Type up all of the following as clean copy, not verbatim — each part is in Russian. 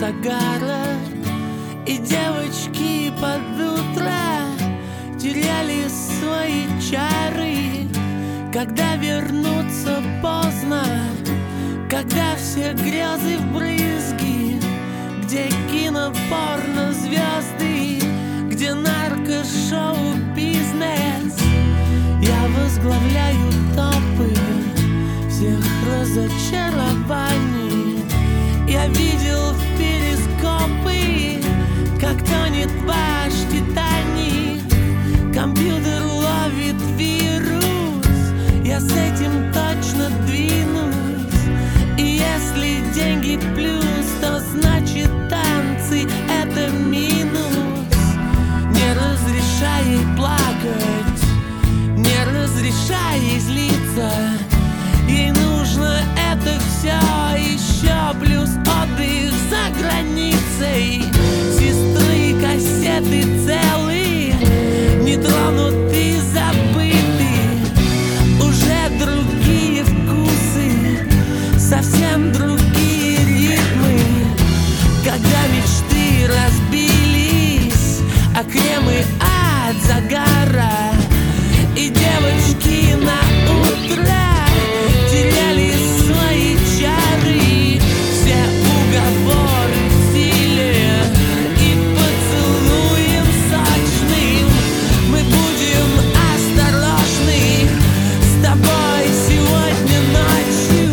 загара, и девочки под утро теряли свои чары. Когда вернуться поздно, когда все грезы вбрызги, где кинопорно звезды, где наркошоу-бизнес, я возглавляю топы всех разочарований. Я видел в перископы, как тонет ваш Титаник. Компьютер ловит вирус, я с этим точно двинусь. И если деньги плюс, то значит танцы — это минус. Не разрешай ей плакать, не разрешай ей злиться. Ей нужно это все еще, плюс отдых за границей. Сестры, кассеты целые, не тронуты, забыты. Уже другие вкусы, совсем другие ритмы. Когда мечты разбились, а кремы от загара, и девочки на утро теряли свои чары. Все уговоры в силе и поцелуем сочным мы будем осторожны с тобой сегодня ночью.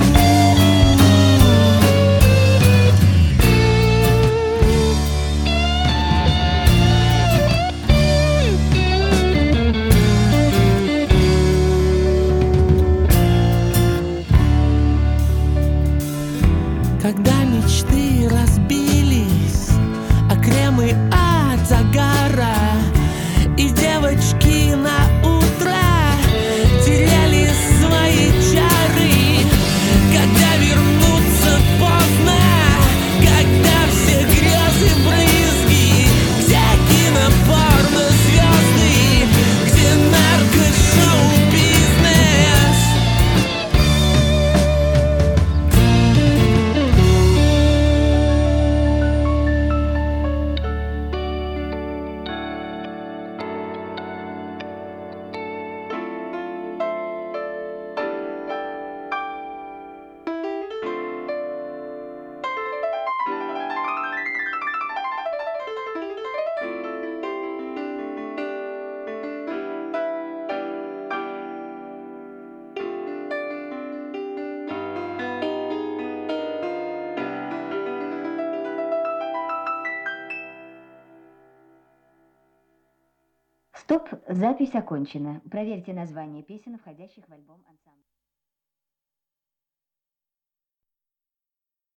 Когда мечты разбились, а кремы от загара, и девочки на утро теряли свои чары. Когда вернуться поздно, когда все грезы брызги, где кинопорно звезды, где наркошоу-бизнес. Стоп, запись окончена. Проверьте название песен, входящих в альбом ансамбля.